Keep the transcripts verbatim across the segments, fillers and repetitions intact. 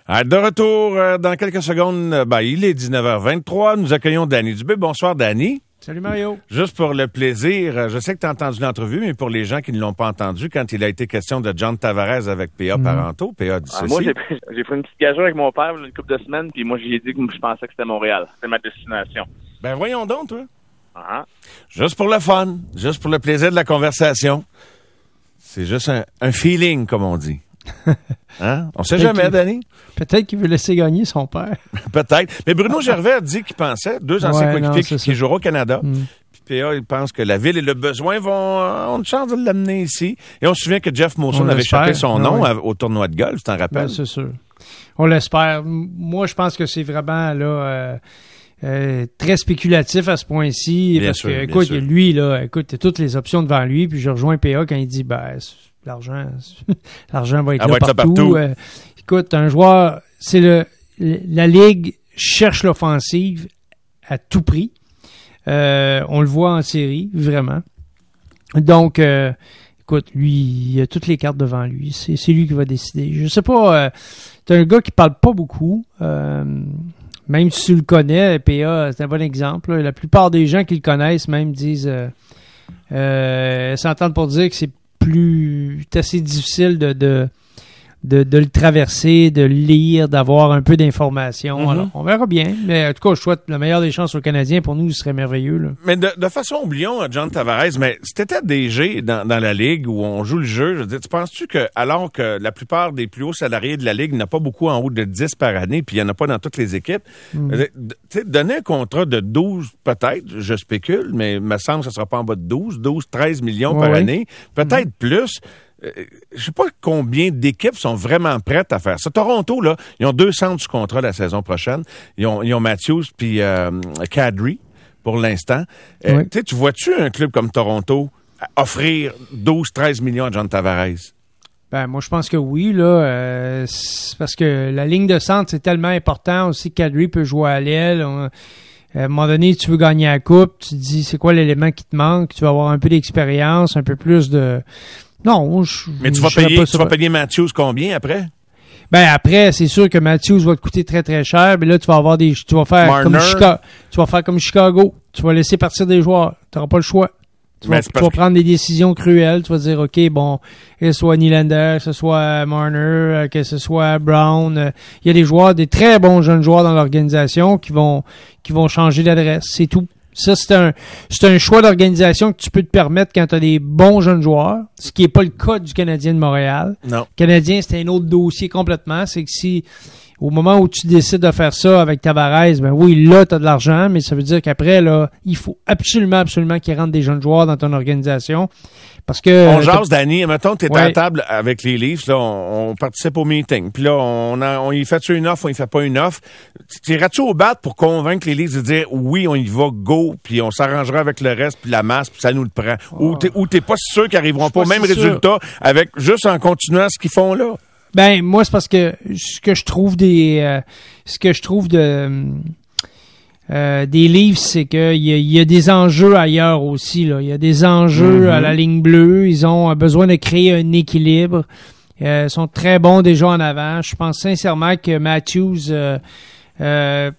Ah, de retour euh, dans quelques secondes, ben, il est dix-neuf heures vingt-trois. Nous accueillons Danny Dubé. Bonsoir, Danny. Salut, Mario. Juste pour le plaisir, je sais que tu as entendu l'entrevue, mais pour les gens qui ne l'ont pas entendu, quand il a été question de John Tavares avec P A mmh. Parenteau, P A dit ah, ceci. Moi, j'ai, j'ai fait une petite gageure avec mon père une couple de semaines, puis moi, j'ai dit que je pensais que c'était Montréal. C'était ma destination. Ben, voyons donc, toi. Uh-huh. Juste pour le fun, juste pour le plaisir de la conversation. C'est juste un, un feeling, comme on dit. Hein? On sait peut-être jamais, Danny. Peut-être qu'il veut laisser gagner son père. Peut-être. Mais Bruno Gervais a dit qu'il pensait, deux anciens ouais, coéquipiers qui, qui joueront au Canada. Mm. Puis P A, il pense que la ville et le besoin vont... On a une chance de l'amener ici. Et on se souvient que Jeff Molson avait échappé son nom ah, oui. au tournoi de golf, tu t'en rappelles? Ben, c'est sûr. On l'espère. Moi, je pense que c'est vraiment là... Euh... Euh, très spéculatif à ce point-ci. Bien parce sûr, que, écoute, sûr. lui, là, écoute, il y a toutes les options devant lui, puis je rejoins P A quand il dit, ben, l'argent, l'argent va être Elle là va être partout. partout. Euh, écoute, un joueur, c'est le, la Ligue cherche l'offensive à tout prix. Euh, on le voit en série, vraiment. Donc, euh, écoute, lui, il a toutes les cartes devant lui. C'est, c'est lui qui va décider. Je sais pas, euh, c'est un gars qui parle pas beaucoup. Euh, Même si tu le connais, P A, c'est un bon exemple. Là. La plupart des gens qui le connaissent même disent euh, euh, s'entendent pour dire que c'est plus c'est assez difficile de, de, de, de le traverser, de le lire, d'avoir un peu d'informations. Mm-hmm. Alors, on verra bien. Mais en tout cas, je souhaite la meilleure des chances aux Canadiens. Pour nous, ce serait merveilleux. Là. Mais de, de façon, oublions John Tavares, mais si t'étais D G dans, dans la Ligue où on joue le jeu, je veux dire, tu penses-tu que, alors que la plupart des plus hauts salariés de la Ligue n'a pas beaucoup en haut de dix par année, puis il n'y en a pas dans toutes les équipes, mm. tu sais, donner un contrat de douze, peut-être, je spécule, mais il me semble que ce ne sera pas en bas de douze, douze, treize millions ouais, par ouais. année, peut-être mm. plus. Euh, je sais pas combien d'équipes sont vraiment prêtes à faire ça. Toronto, là, ils ont deux centres du contrat la saison prochaine. Ils ont, ils ont Matthews puis euh, Kadri pour l'instant. Euh, oui. Tu vois-tu un club comme Toronto offrir douze, treize millions à John Tavares? Ben, moi, je pense que oui, là. Euh, c'est parce que la ligne de centre, c'est tellement important aussi. Kadri peut jouer à l'aile. On, à un moment donné, tu veux gagner la coupe. Tu te dis, c'est quoi l'élément qui te manque? Tu vas avoir un peu d'expérience, un peu plus de... Non, je, mais tu vas je payer, pas tu vas payer Matthews combien après? Ben après, c'est sûr que Matthews va te coûter très très cher, mais là tu vas avoir des, tu vas faire Marner. comme Chicago, tu vas faire comme Chicago, tu vas laisser partir des joueurs, tu n'auras pas le choix. Tu vas, tu vas prendre des décisions cruelles, tu vas dire ok bon, que ce soit Nylander, que ce soit Marner, que ce soit Brown, il euh, y a des joueurs, des très bons jeunes joueurs dans l'organisation qui vont qui vont changer d'adresse, c'est tout. Ça, c'est un, c'est un choix d'organisation que tu peux te permettre quand tu as des bons jeunes joueurs, ce qui n'est pas le cas du Canadien de Montréal. Non. Le Canadien, c'est un autre dossier complètement. C'est que si, au moment où tu décides de faire ça avec Tavares, ben oui, là, tu as de l'argent, mais ça veut dire qu'après, là, il faut absolument, absolument qu'il rentre des jeunes joueurs dans ton organisation. Parce que. On jase, Danny. Mettons, tu es ouais. à la table avec les Leafs, là, on, on participe au meeting. Puis là, on, a, on y fait-tu une offre, on y fait pas une offre. T'iras-tu au bat pour convaincre les Leafs de dire oui, on y va, go, puis on s'arrangera avec le reste, puis la masse, puis ça nous le prend. Oh. Ou, t'es, ou t'es pas sûr qu'ils arriveront pas au même résultat avec juste en continuant ce qu'ils font là? Ben, moi, c'est parce que ce que je trouve des. Euh, ce que je trouve de. Euh, des Leafs, c'est qu'il y a, il y a des enjeux ailleurs aussi. Là. Il y a des enjeux mm-hmm. à la ligne bleue. Ils ont besoin de créer un équilibre. Euh, ils sont très bons déjà en avant. Je pense sincèrement que Matthews, euh, euh,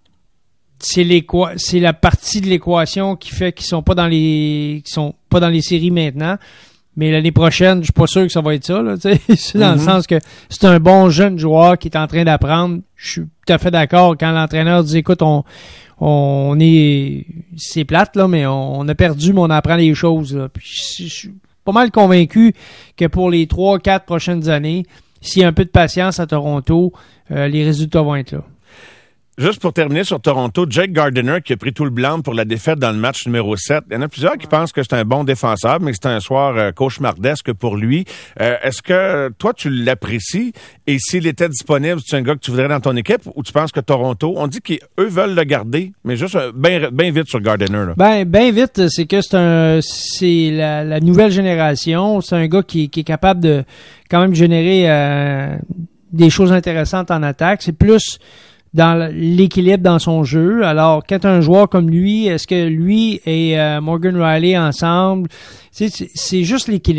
c'est, l'équa- c'est la partie de l'équation qui fait qu'ils sont pas dans les, qu'ils sont pas dans les séries maintenant. Mais l'année prochaine, je suis pas sûr que ça va être ça. Là, c'est dans mm-hmm. le sens que c'est un bon jeune joueur qui est en train d'apprendre. Je suis tout à fait d'accord quand l'entraîneur dit écoute, on, on est c'est plate, là, mais on, on a perdu, mais on apprend les choses. Là. Puis je, je suis pas mal convaincu que pour les trois, quatre prochaines années, s'il y a un peu de patience à Toronto, euh, les résultats vont être là. Juste pour terminer sur Toronto, Jake Gardiner qui a pris tout le blanc pour la défaite dans le match numéro sept. Il y en a plusieurs qui pensent que c'est un bon défenseur, mais que c'est un soir euh, cauchemardesque pour lui. Euh, est-ce que toi, tu l'apprécies? Et s'il était disponible, c'est un gars que tu voudrais dans ton équipe ou tu penses que Toronto, on dit qu'eux veulent le garder, mais juste bien ben vite sur Gardiner. Là. Ben, ben vite, c'est que c'est un, c'est la, la nouvelle génération. C'est un gars qui, qui est capable de quand même générer euh, des choses intéressantes en attaque. C'est plus dans l'équilibre dans son jeu. Alors, quand un joueur comme lui, est-ce que lui et euh, Morgan Rielly ensemble, c'est, c'est juste l'équilibre.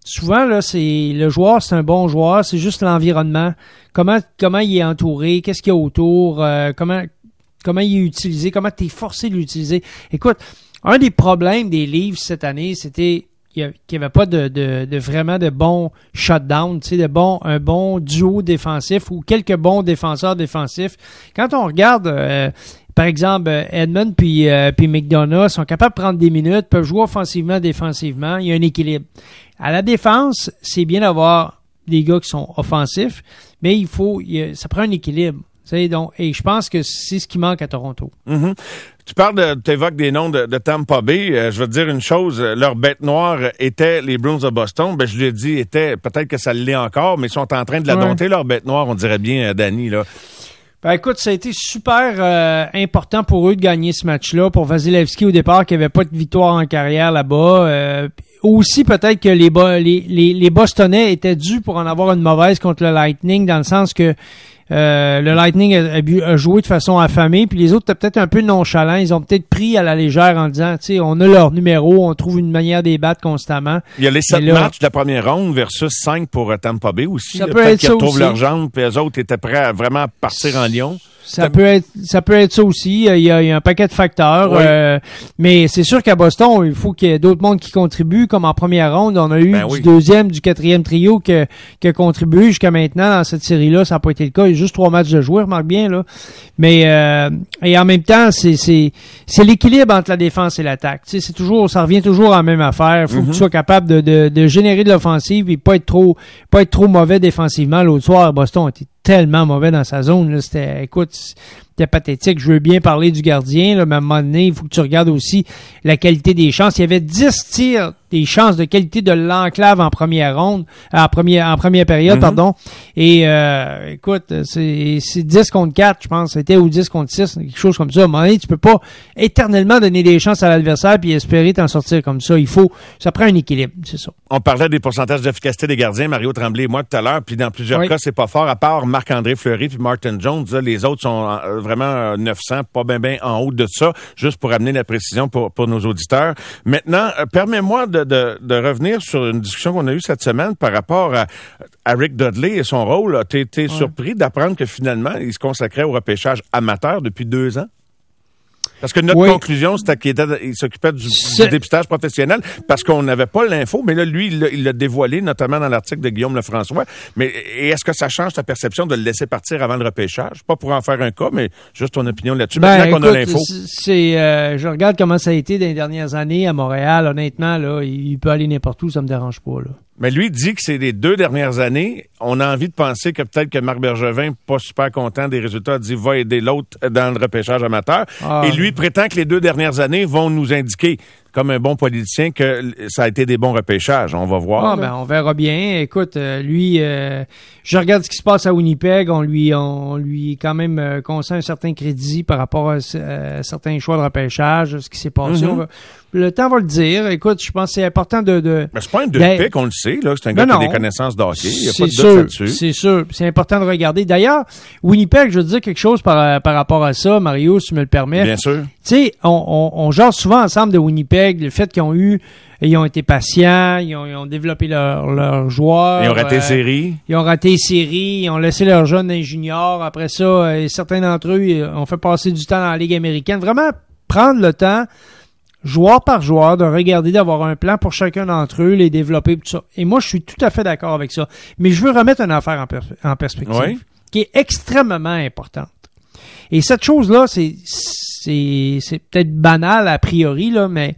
souvent, là, c'est le joueur, c'est un bon joueur, c'est juste l'environnement. Comment comment il est entouré, qu'est-ce qu'il y a autour, euh, comment comment il est utilisé, comment tu es forcé de l'utiliser. Écoute, un des problèmes des Leafs cette année, c'était qu'il n'y avait pas de, de, de vraiment de bons shutdown, tu sais, de bons, un bon duo défensif ou quelques bons défenseurs défensifs. Quand on regarde, euh, par exemple, Edmund puis, euh, puis McDonough sont capables de prendre des minutes, peuvent jouer offensivement, défensivement, il y a un équilibre. À la défense, c'est bien d'avoir des gars qui sont offensifs, mais il faut, il y a, ça prend un équilibre. Donc, et je pense que c'est ce qui manque à Toronto. Mm-hmm. Tu parles de, tu évoques des noms de, de Tampa Bay. Euh, je vais te dire une chose, leur bête noire était les Bruins de Boston. Ben, je l'ai dit, était, peut-être que ça l'est encore, mais ils sont en train de la ouais. dompter, leur bête noire, on dirait bien, euh, Danny, là. Ben écoute, ça a été super euh, important pour eux de gagner ce match-là, pour Vasilevski au départ, qui avait pas de victoire en carrière là-bas. Euh, aussi, peut-être que les, les, les, les Bostonnais étaient dus pour en avoir une mauvaise contre le Lightning, dans le sens que Euh, le Lightning a, a joué de façon affamée, puis les autres étaient peut-être un peu nonchalants. Ils ont peut-être pris à la légère en disant, tu sais, on a leur numéro, on trouve une manière de les battre constamment. Il y a les sept là, matchs de la première ronde versus cinq pour Tampa Bay aussi. Ça là, peut peut-être être qu'ils ça retrouvent aussi. leurs jambes, puis eux autres étaient prêts à vraiment partir en Lyon. Ça peut être, ça peut être ça aussi. Il y a, il y a un paquet de facteurs. Oui. Euh, mais c'est sûr qu'à Boston, il faut qu'il y ait d'autres mondes qui contribuent. Comme en première ronde, on a eu Ben du oui. deuxième, du quatrième trio que, qui a contribué jusqu'à maintenant dans cette série-là. Ça n'a pas été le cas. Il y a juste trois matchs de jouer, remarque bien, là. Mais, euh, et en même temps, c'est, c'est, c'est l'équilibre entre la défense et l'attaque. Tu sais, c'est toujours, ça revient toujours à la même affaire. Faut Mm-hmm. que tu sois capable de, de, de générer de l'offensive et pas être trop, pas être trop mauvais défensivement. L'autre soir, Boston était tellement mauvais dans sa zone, là. C'était, écoute, c'était pathétique. Je veux bien parler du gardien, là, mais à un moment donné, il faut que tu regardes aussi la qualité des chances. Il y avait dix tirs, des chances de qualité de l'enclave en première ronde, en première, en première période, mm-hmm. pardon. Et, euh, écoute, c'est, c'est dix contre quatre, je pense. C'était ou dix contre six, quelque chose comme ça. À un moment donné, tu peux pas éternellement donner des chances à l'adversaire puis espérer t'en sortir comme ça. Il faut, ça prend un équilibre, c'est ça. On parlait des pourcentages d'efficacité des gardiens, Mario Tremblay et moi tout à l'heure, puis dans plusieurs oui. cas, c'est pas fort, à part Marc-André Fleury puis Martin Jones. Là, les autres sont euh, vraiment neuf cents, pas bien bien en haut de ça, juste pour amener la précision pour, pour nos auditeurs. Maintenant, euh, permets-moi de, de, de revenir sur une discussion qu'on a eue cette semaine par rapport à, à Rick Dudley et son rôle. T'es, t'es ouais. surpris d'apprendre que finalement, il se consacrait au repêchage amateur depuis deux ans? Parce que notre oui. conclusion, c'était qu'il était, il s'occupait du, du dépistage professionnel parce qu'on n'avait pas l'info, mais là, lui, il l'a, il l'a dévoilé, notamment dans l'article de Guillaume Lefrançois. Mais est-ce que ça change ta perception de le laisser partir avant le repêchage? Pas pour en faire un cas, mais juste ton opinion là-dessus, ben, maintenant qu'on écoute, a l'info. C'est, euh, je regarde comment ça a été dans les dernières années à Montréal. Honnêtement, là, il peut aller n'importe où, ça me dérange pas, là. Mais lui dit que c'est les deux dernières années. On a envie de penser que peut-être que Marc Bergevin, pas super content des résultats, dit va aider l'autre dans le repêchage amateur. Ah. Et lui prétend que les deux dernières années vont nous indiquer, comme un bon politicien, que ça a été des bons repêchages. On va voir. Ah, ben, on verra bien. Écoute, euh, lui, euh, je regarde ce qui se passe à Winnipeg. On lui, on lui quand même euh, concède un certain crédit par rapport à, à certains choix de repêchage, ce qui s'est passé. Mm-hmm. Le temps va le dire. Écoute, je pense que c'est important de... de mais c'est pas un deux de pique, on le sait, là. C'est un gars non, qui a des connaissances d'hockey. Il n'y a pas de sûr, doute là-dessus. C'est sûr. C'est important de regarder. D'ailleurs, Winnipeg, je veux dire quelque chose par, par rapport à ça, Mario, si tu me le permets. Bien sûr. Tu sais, on, on, on jase souvent ensemble de Winnipeg, le fait qu'ils ont eu... Ils ont été patients, ils ont, ils ont développé leurs leur joueurs. Ils ont raté euh, les séries. Ils ont raté les séries, ils ont laissé leurs jeunes dans les juniors. Après ça, euh, certains d'entre eux ont fait passer du temps dans la Ligue américaine. Vraiment, prendre le temps... joueur par joueur, de regarder, d'avoir un plan pour chacun d'entre eux, les développer, tout ça. Et moi, je suis tout à fait d'accord avec ça. Mais je veux remettre une affaire en, per- en perspective, oui. qui est extrêmement importante. Et cette chose-là, c'est, c'est, c'est peut-être banal a priori, là, mais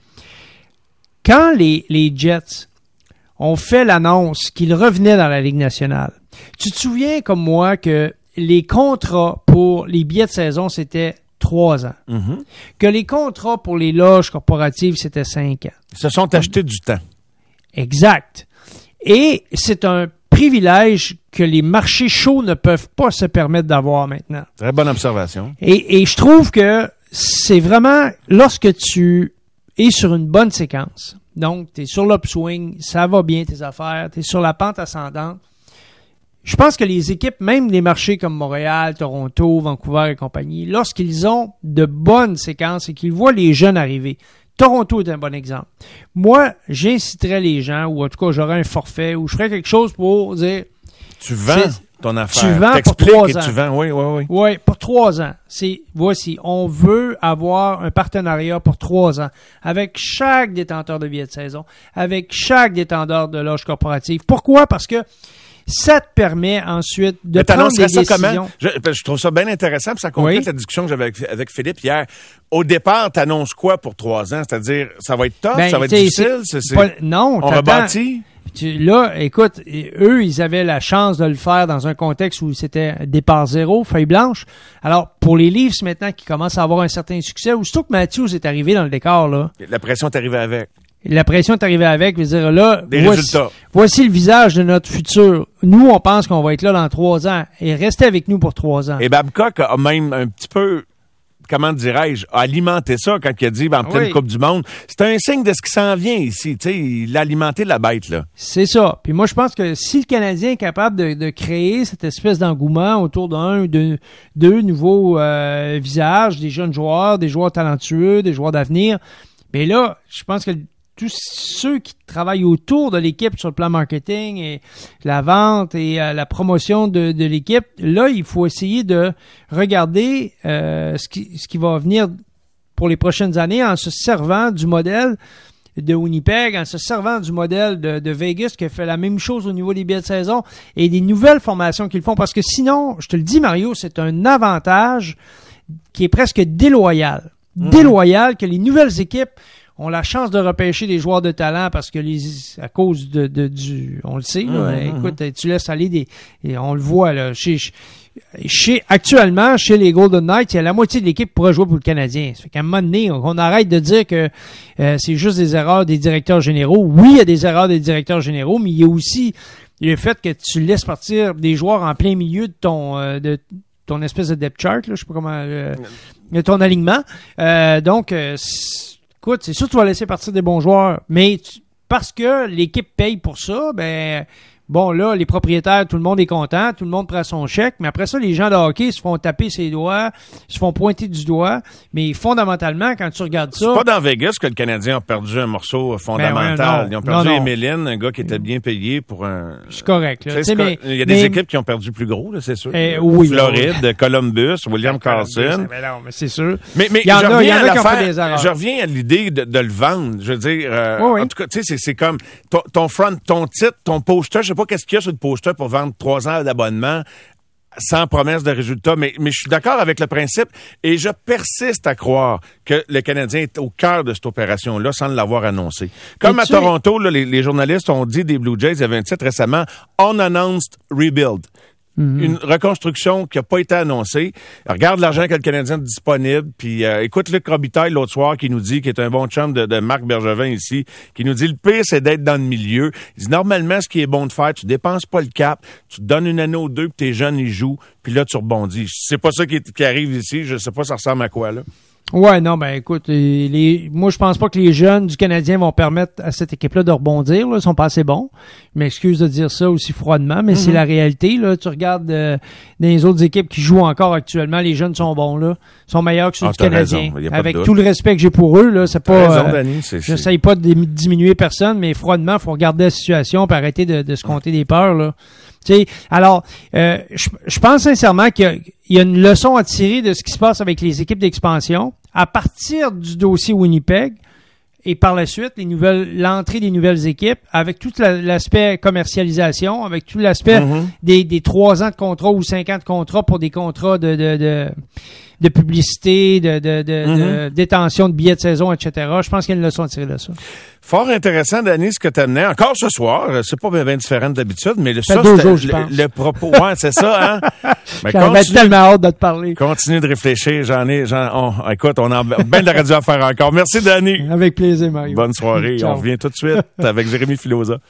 quand les, les Jets ont fait l'annonce qu'ils revenaient dans la Ligue nationale, tu te souviens comme moi que les contrats pour les billets de saison, c'était trois ans. Mm-hmm. Que les contrats pour les loges corporatives, c'était cinq ans. Ils se sont achetés du temps. Exact. Et c'est un privilège que les marchés chauds ne peuvent pas se permettre d'avoir maintenant. Très bonne observation. Et, et je trouve que c'est vraiment, lorsque tu es sur une bonne séquence, donc tu es sur l'upswing, ça va bien tes affaires, tu es sur la pente ascendante, je pense que les équipes, même les marchés comme Montréal, Toronto, Vancouver et compagnie, lorsqu'ils ont de bonnes séquences et qu'ils voient les jeunes arriver, Toronto est un bon exemple. Moi, j'inciterais les gens, ou en tout cas, j'aurais un forfait, ou je ferais quelque chose pour dire... Tu vends ton affaire. Tu vends pour T'expliques trois et ans. tu vends, oui, oui, oui. Oui, pour trois ans. C'est, voici, on veut avoir un partenariat pour trois ans avec chaque détenteur de billets de saison, avec chaque détenteur de loge corporative. Pourquoi? Parce que ça te permet ensuite de Mais prendre des ça décisions. Comment? Je, je trouve ça bien intéressant, puis ça complète Oui. la discussion que j'avais avec, avec Philippe hier. Au départ, t'annonces quoi pour trois ans? C'est-à-dire, ça va être top, Ben, ça va être t'sais, difficile? c'est C'est, c'est... pas- non, On t'attends- rebâtit? Tu- là, écoute, eux, ils avaient la chance de le faire dans un contexte où c'était départ zéro, feuille blanche. Alors, pour les Leafs maintenant qui commencent à avoir un certain succès, aussitôt que Matthews est arrivé dans le décor, là, La pression est arrivée avec. la pression est arrivée avec, veut dire là, Des voici, résultats. voici le visage de notre futur. Nous, on pense qu'on va être là dans trois ans et restez avec nous pour trois ans. Et Babcock a même un petit peu, comment dirais-je, alimenté ça quand il a dit, ben, en pleine Oui. Coupe du Monde. C'est un signe de ce qui s'en vient ici. Tu sais, il a alimenté la bête, là. C'est ça. Puis moi, je pense que si le Canadien est capable de, de créer cette espèce d'engouement autour d'un ou de deux nouveaux euh, visages, des jeunes joueurs, des joueurs talentueux, des joueurs d'avenir, bien là, je pense que tous ceux qui travaillent autour de l'équipe sur le plan marketing et la vente et euh, la promotion de, de l'équipe, là, il faut essayer de regarder euh, ce qui, ce qui va venir pour les prochaines années en se servant du modèle de Winnipeg, en se servant du modèle de, de Vegas qui a fait la même chose au niveau des billets de saison et des nouvelles formations qu'ils font. Parce que sinon, je te le dis, Mario, c'est un avantage qui est presque déloyal. Mmh. Déloyal que les nouvelles équipes ont la chance de repêcher des joueurs de talent parce que les à cause de, de du on le sait là, mmh, écoute mmh. tu laisses aller des et on le voit là chez chez actuellement chez les Golden Knights il y a la moitié de l'équipe qui pourrait jouer pour le Canadien. Ça fait qu'à un moment donné on, on arrête de dire que euh, c'est juste des erreurs des directeurs généraux. Oui, il y a des erreurs des directeurs généraux, mais il y a aussi le fait que tu laisses partir des joueurs en plein milieu de ton euh, de ton espèce de depth chart là, je sais pas comment euh, de ton alignement. Euh, donc euh, écoute, c'est sûr que tu vas laisser partir des bons joueurs, mais tu, parce que l'équipe paye pour ça, ben bon là, les propriétaires, tout le monde est content, tout le monde prend son chèque, mais après ça, les gens de hockey se font taper ses doigts, se font pointer du doigt, mais fondamentalement, quand tu regardes ça... C'est pas dans Vegas que le Canadien a perdu un morceau fondamental. Ben ouais, non, Ils ont perdu non, non. Emeline, un gars qui était bien payé pour un... C'est correct. Là. C'est c'est mais, il y a des mais, équipes qui ont perdu plus gros, là, c'est sûr. Eh, oui, Floride, oui. Columbus, William Carlson. Mais non, mais c'est sûr. Mais, mais il y en je a, il y reviens en à a qui ont fait l'affaire- des erreurs. Je reviens à l'idée de, de le vendre. Je veux dire, euh, Oui, oui. en tout cas, tu sais, c'est, c'est comme ton, ton front, ton titre, ton poster. Je sais pas qu'est-ce qu'il y a sur le poster pour vendre trois ans d'abonnement sans promesse de résultat, mais, mais je suis d'accord avec le principe et je persiste à croire que le Canadien est au cœur de cette opération-là sans l'avoir annoncé. Comme Mais à tu sais- Toronto, là, les, les journalistes ont dit des Blue Jays, il y avait un titre récemment, Unannounced Rebuild. Mm-hmm. Une reconstruction qui n'a pas été annoncée. Regarde l'argent que le Canadien a disponible. Puis euh, écoute Luc Robitaille l'autre soir qui nous dit, qui est un bon chum de, de Marc Bergevin ici, qui nous dit le pire, c'est d'être dans le milieu. Il dit normalement, ce qui est bon de faire, tu dépenses pas le cap, tu te donnes une année ou deux, puis tes jeunes, ils jouent, puis là, tu rebondis. C'est pas ça qui, est- qui arrive ici. Je sais pas ça ressemble à quoi, là. Ouais, non, ben écoute, les, les- moi je pense pas que les jeunes du Canadien vont permettre à cette équipe-là de rebondir. Là, ils sont pas assez bons. Je m'excuse de dire ça aussi froidement, mais c'est la réalité. Là, tu regardes euh, dans les autres équipes qui jouent encore actuellement, les jeunes sont bons là, sont meilleurs que ceux Ah, du t'as Canadien. raison, y a pas de Avec doute. tout le respect que j'ai pour eux, là, c'est T'as pas. raison, euh, Danny, c'est- c'est- J'essaye pas de dim- diminuer personne, mais froidement, faut regarder la situation, puis arrêter de, de se compter des peurs là. Tu sais, alors, euh, je, je pense sincèrement qu'il y a, il y a une leçon à tirer de ce qui se passe avec les équipes d'expansion à partir du dossier Winnipeg et par la suite les nouvelles, l'entrée des nouvelles équipes avec tout la- l'aspect commercialisation, avec tout l'aspect Mm-hmm. des, des trois ans de contrat ou cinq ans de contrat pour des contrats de de, de, de publicité, de, de, de, Mm-hmm. de détention de billets de saison, et cetera. Je pense qu'il y a une leçon à tirer de ça. Fort intéressant, Danny, ce que tu amenais. Encore ce soir, euh, c'est pas bien, bien différent d'habitude, mais le, fait ça, deux c'était jours, je le, pense. le propos. Ouais, c'est ça, hein? Mais J'avais continue, tellement hâte de te parler. continue de réfléchir. J'en ai, j'en, on- écoute, on a bien de la radio à faire encore. Merci, Danny. Avec plaisir, Mario. Bonne soirée. Ciao. On revient tout de suite avec Jérémy Filosa.